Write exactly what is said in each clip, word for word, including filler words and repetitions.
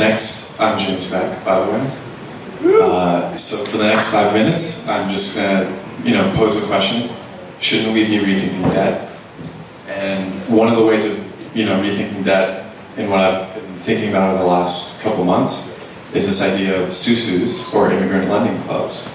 next, I'm James Beck, by the way. Uh, so for the next five minutes, I'm just gonna, you know, pose a question. Shouldn't we be rethinking debt? And one of the ways of, you know, rethinking debt, in what I've been thinking about over the last couple months, is this idea of susus, or immigrant lending clubs.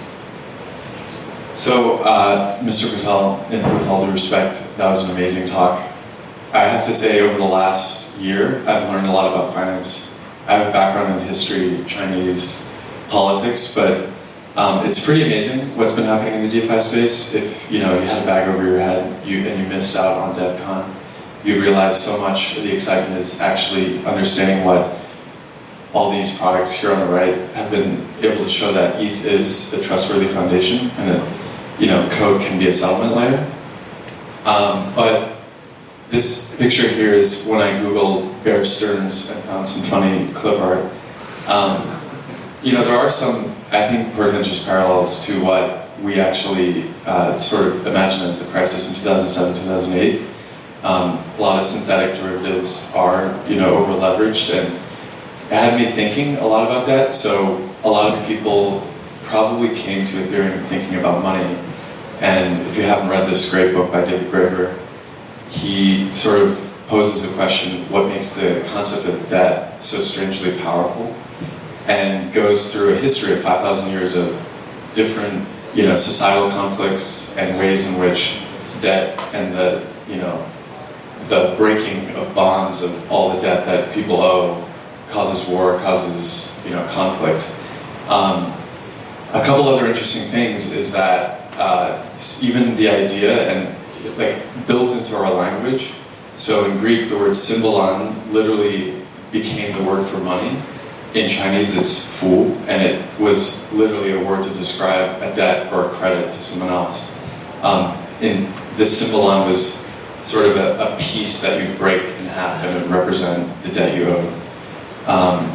So, uh, Mister Patel, and with all due respect, that was an amazing talk. I have to say, over the last year, I've learned a lot about finance. I have a background in history, Chinese politics, but um, it's pretty amazing what's been happening in the DeFi space. If you know you had a bag over your head you, and you missed out on DevCon, you realize so much of the excitement is actually understanding what all these products here on the right have been able to show, that E T H is a trustworthy foundation, and that you know code can be a settlement layer. Um, but this picture here is when I Googled Bear Stearns and found some funny clip art. Um, you know, there are some, I think, pertinent parallels to what we actually uh, sort of imagined as the crisis in two thousand seven, two thousand eight. Um, a lot of synthetic derivatives are, you know, over leveraged, and it had me thinking a lot about that. So a lot of people probably came to Ethereum thinking about money. And if you haven't read this great book by David Graeber, he sort of poses a question: what makes the concept of debt so strangely powerful? And goes through a history of five thousand years of different, you know, societal conflicts and ways in which debt and the, you know, the breaking of bonds of all the debt that people owe causes war, causes, you know, conflict. Um, a couple other interesting things is that uh, even the idea and like built into our language. So in Greek, the word symbolon literally became the word for money. In Chinese, it's fu, and it was literally a word to describe a debt or a credit to someone else. Um, in this symbolon was sort of a, a piece that you break in half, and it would represent the debt you owe. Um,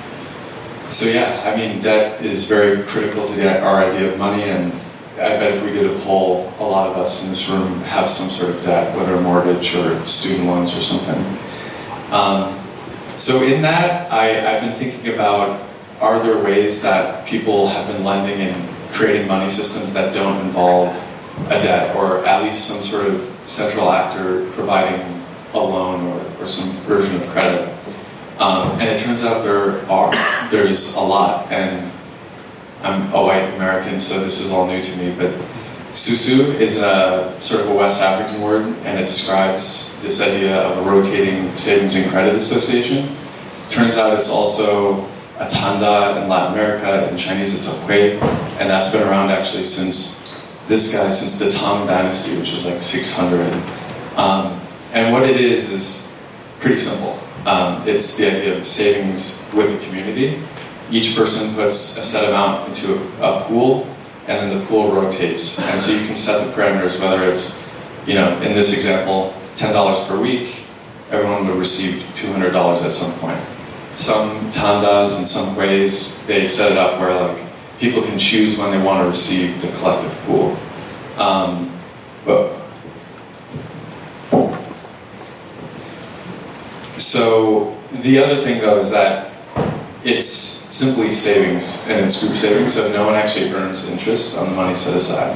so yeah, I mean, debt is very critical to the, our idea of money, and I bet if we did a poll, a lot of us in this room have some sort of debt, whether a mortgage or student loans or something. Um, so in that, I, I've been thinking about, are there ways that people have been lending and creating money systems that don't involve a debt, or at least some sort of central actor providing a loan or, or some version of credit? Um, and it turns out there are, there's a lot. And I'm a white American, so this is all new to me, but susu is a sort of a West African word, and it describes this idea of a rotating savings and credit association. Turns out it's also a tanda in Latin America. In Chinese, it's a hui, and that's been around actually since this guy, since the Tang Dynasty, which was like six hundred. Um, and what it is is pretty simple. Um, it's the idea of savings with a community. Each person puts a set amount into a, a pool, and then the pool rotates. And so you can set the parameters, whether it's, you know, in this example, ten dollars per week, everyone would receive two hundred dollars at some point. Some tandas in some ways, they set it up where like people can choose when they want to receive the collective pool. Um, but, so the other thing though is that it's simply savings, and it's group savings, so no one actually earns interest on the money set aside.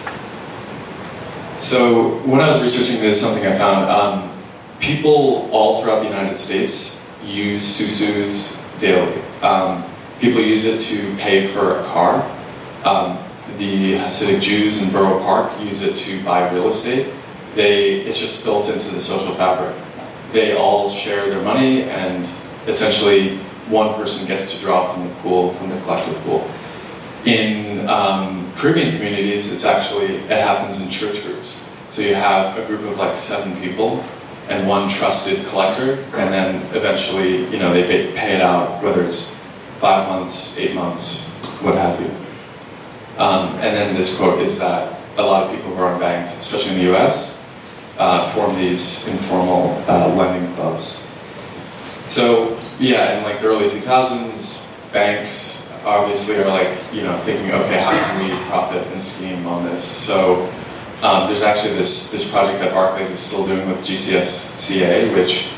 So when I was researching this, something I found, um, people all throughout the United States use susus daily. Um, people use it to pay for a car. Um, the Hasidic Jews in Borough Park use it to buy real estate. They, it's just built into the social fabric. They all share their money, and essentially one person gets to draw from the pool, from the collective pool. In um, Caribbean communities, it's actually, it happens in church groups. So you have a group of like seven people and one trusted collector, and then eventually, you know, they pay, pay it out, whether it's five months, eight months, what have you. Um, and then this quote is that a lot of people who are unbanked, especially in the U S, uh, form these informal uh, lending clubs. So yeah, in like the early two thousands, banks obviously are like, you know, thinking, okay, how can we profit and scheme on this? So um, there's actually this, this project that Barclays is still doing with G C S C A, which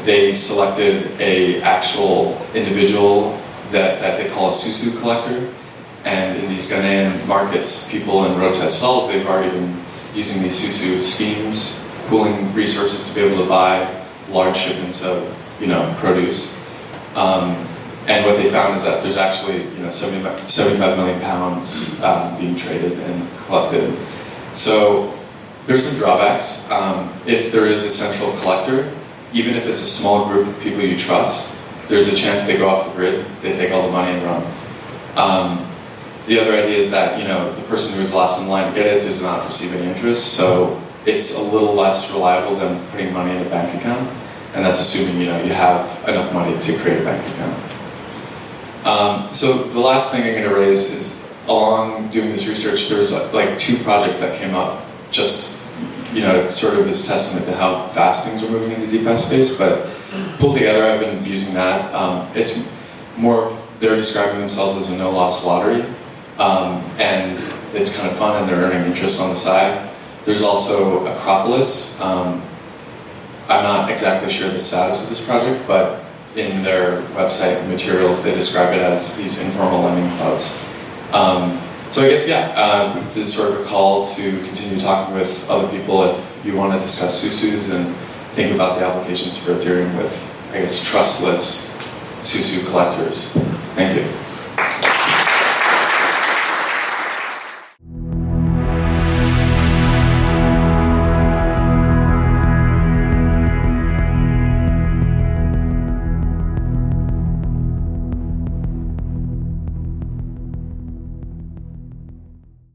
they selected a actual individual that, that they call a Susu collector. And in these Ghanaian markets, people in roadside stalls, they've already been using these Susu schemes, pooling resources to be able to buy large shipments of, you know, produce. Um, and what they found is that there's actually, you know, seventy-five million pounds um, being traded and collected. So there's some drawbacks. Um, if there is a central collector, even if it's a small group of people you trust, there's a chance they go off the grid, they take all the money and run. Um, the other idea is that, you know, the person who is last in line to get it does not receive any interest, so it's a little less reliable than putting money in a bank account, and that's assuming, you know, you have enough money to create a bank account. Um, so the last thing I'm going to raise is, along doing this research, there's like two projects that came up, just, you know, sort of as testament to how fast things are moving in the DeFi space, but pulled together, I've been using that. Um, it's more of, they're describing themselves as a no-loss lottery, um, and it's kind of fun, and they're earning interest on the side. There's also Acropolis. Um, I'm not exactly sure the status of this project, but in their website materials, they describe it as these informal lending clubs. Um, so I guess, yeah, um, this is sort of a call to continue talking with other people if you want to discuss Susus and think about the applications for Ethereum with, I guess, trustless Susu collectors. Thank you.